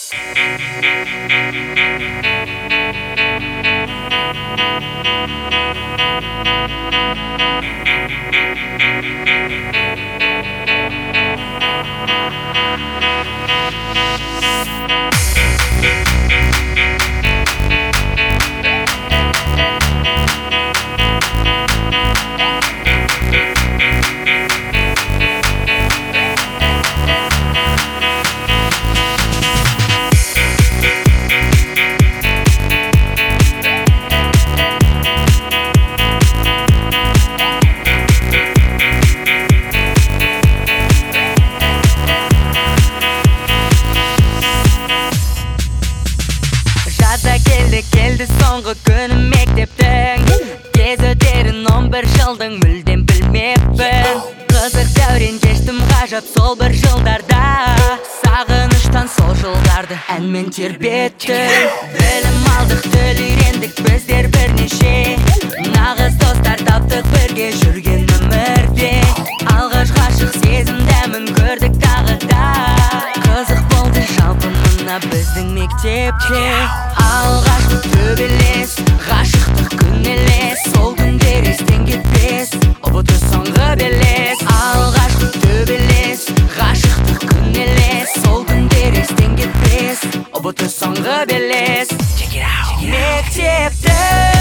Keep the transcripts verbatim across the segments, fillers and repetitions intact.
Келді соңғы күнім мектептің, тез өтерін он бір жылдың мүлдем білмеппін. Қызық дәурен кештім ғажап сол бір жылдарда, сағыныштан сол жылдарды әнмен тербеттім. Білім алдық, тіл үйрендік біздер бірнеше, нағыз достар таптық бірге жүрген өмірде. Алғаш ғашық сезім дәмін көрдік тағы да, қызық болды жалпы мына біздің мектепте. Алғашқы төбелес, ғашықтық күн елес, сол күндер естен кетпес, ұбыты соңғы белес. Алғашқы төбелес, ғашықтық күн елес, сол күндер естен кетпес, ұбыты соңғы белес. Мектепті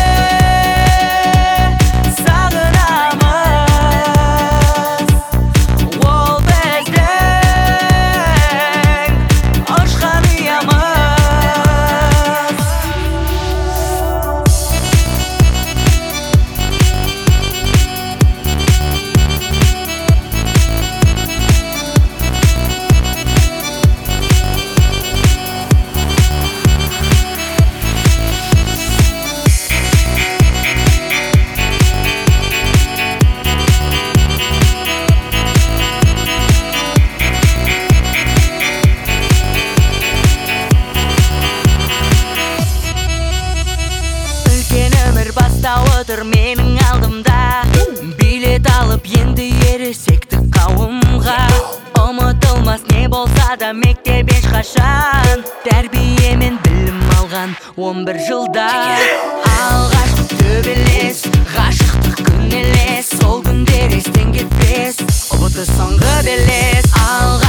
отыр менің алдымда, билет алып енді ересектік қауымға. Ұмытылмас не болса да мектеп ешқашан, тәрбие мен білім алған он бір жылда. Алғашқы төбелес, ғашықтық күн елес, сол күндер естен кетпес, ұбыты соңғы белес.